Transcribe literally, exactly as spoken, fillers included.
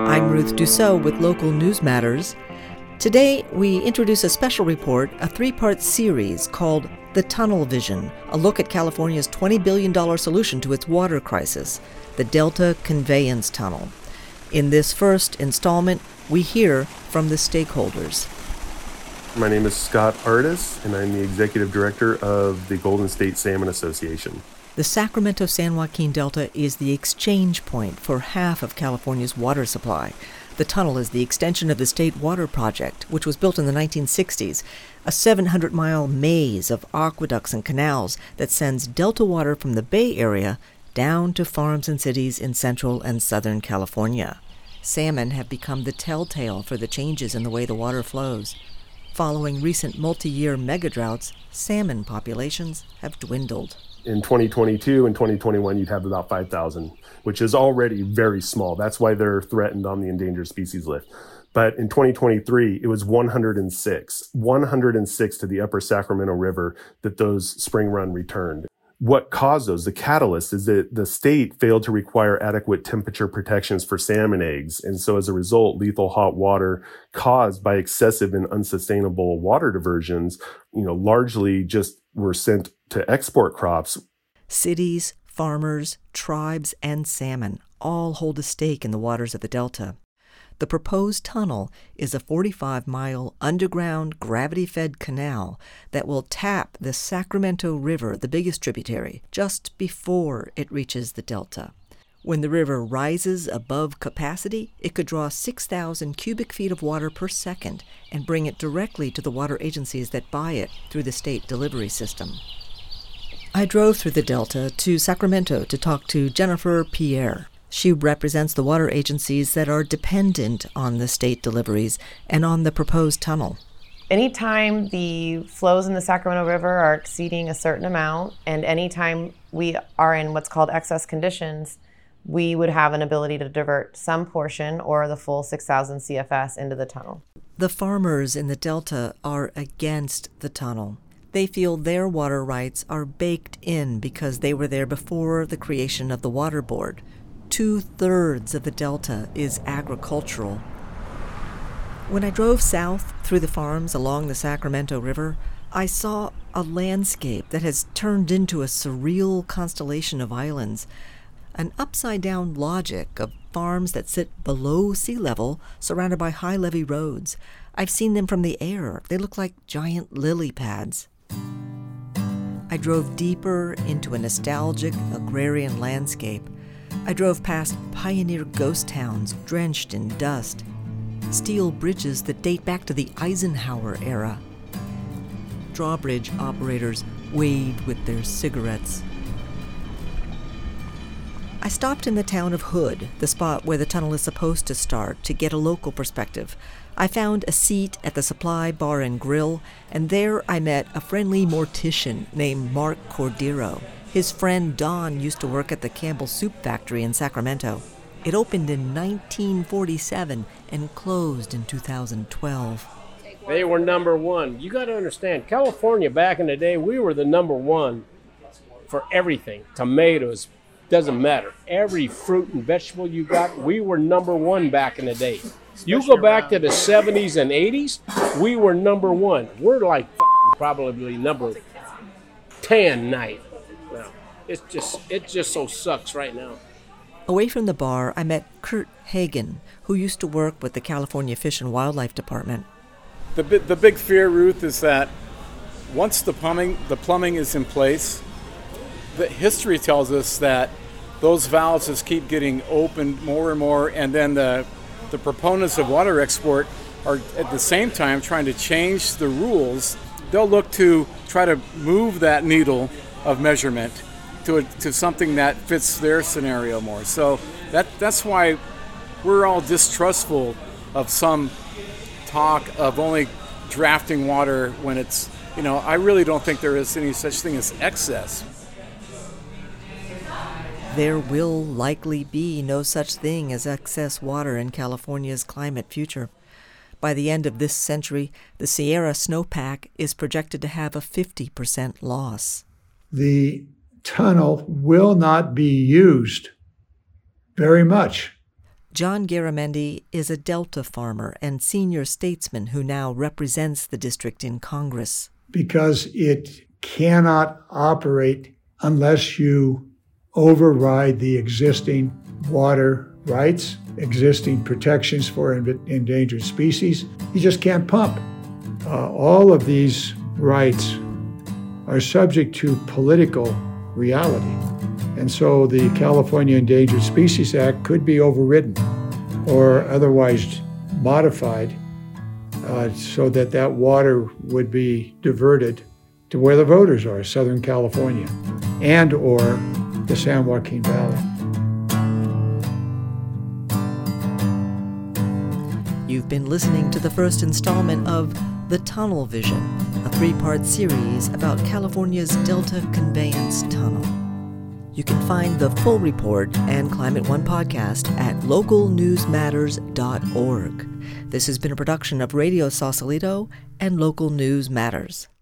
I'm Ruth Dussault with Local News Matters. Today, we introduce a special report, a three-part series called The Tunnel Vision, a look at California's twenty billion dollars solution to its water crisis, the Delta Conveyance Tunnel. In this first installment, we hear from the stakeholders. My name is Scott Artis, and I'm the Executive Director of the Golden State Salmon Association. The Sacramento-San Joaquin Delta is the exchange point for half of California's water supply. The tunnel is the extension of the State Water Project, which was built in the nineteen sixties, a seven hundred mile maze of aqueducts and canals that sends Delta water from the Bay Area down to farms and cities in central and southern California. Salmon have become the telltale for the changes in the way the water flows. Following recent multi-year megadroughts, salmon populations have dwindled. In twenty twenty-two and twenty twenty-one, you'd have about five thousand, which is already very small. That's why they're threatened on the endangered species list. But in twenty twenty-three, it was one hundred six. one hundred six to the upper Sacramento River that those spring run returned. What caused those? The catalyst is that the state failed to require adequate temperature protections for salmon eggs. And so as a result, lethal hot water caused by excessive and unsustainable water diversions, you know, largely just were sent to export crops. Cities, farmers, tribes, and salmon all hold a stake in the waters of the Delta. The proposed tunnel is a forty-five mile underground gravity-fed canal that will tap the Sacramento River, the biggest tributary, just before it reaches the Delta. When the river rises above capacity, it could draw six thousand cubic feet of water per second and bring it directly to the water agencies that buy it through the state delivery system. I drove through the Delta to Sacramento to talk to Jennifer Pierre. She represents the water agencies that are dependent on the state deliveries and on the proposed tunnel. Anytime the flows in the Sacramento River are exceeding a certain amount, and anytime we are in what's called excess conditions, we would have an ability to divert some portion or the full six thousand C F S into the tunnel. The farmers in the Delta are against the tunnel. They feel their water rights are baked in because they were there before the creation of the Water Board. Two-thirds of the Delta is agricultural. When I drove south through the farms along the Sacramento River, I saw a landscape that has turned into a surreal constellation of islands, an upside-down logic of farms that sit below sea level, surrounded by high-levee roads. I've seen them from the air. They look like giant lily pads. I drove deeper into a nostalgic agrarian landscape. I drove past pioneer ghost towns drenched in dust, steel bridges that date back to the Eisenhower era. Drawbridge operators waved with their cigarettes. I stopped in the town of Hood, the spot where the tunnel is supposed to start, to get a local perspective. I found a seat at the Supply Bar and Grill, and there I met a friendly mortician named Mark Cordero. His friend Don used to work at the Campbell Soup Factory in Sacramento. It opened in nineteen forty-seven and closed in two thousand twelve. They were number one. You got to understand, California back in the day, we were the number one for everything. Tomatoes, doesn't matter. Every fruit and vegetable you got, we were number one back in the day. You go back to the seventies and eighties, we were number one. We're like probably number ten now. It's just, it just so sucks right now. Away from the bar, I met Kurt Hagen, who used to work with the California Fish and Wildlife Department. The the big fear, Ruth, is that once the plumbing the plumbing is in place, the history tells us that those valves just keep getting opened more and more, and then the the proponents of water export are at the same time trying to change the rules. They'll look to try to move that needle of measurement to a, to something that fits their scenario more. So that that's why we're all distrustful of some talk of only drafting water when it's, you know, I really don't think there is any such thing as excess. There will likely be no such thing as excess water in California's climate future. By the end of this century, the Sierra snowpack is projected to have a fifty percent loss. The tunnel will not be used very much. John Garamendi is a Delta farmer and senior statesman who now represents the district in Congress. Because it cannot operate unless you override the existing water rights, existing protections for endangered species. You just can't pump. Uh, all of these rights are subject to political reality. And so the California Endangered Species Act could be overridden or otherwise modified uh, so that that water would be diverted to where the voters are, Southern California, and or the San Joaquin Valley. You've been listening to the first installment of The Tunnel Vision, a three-part series about California's Delta Conveyance Tunnel. You can find the full report and Climate One podcast at local news matters dot org. This has been a production of Radio Sausalito and Local News Matters.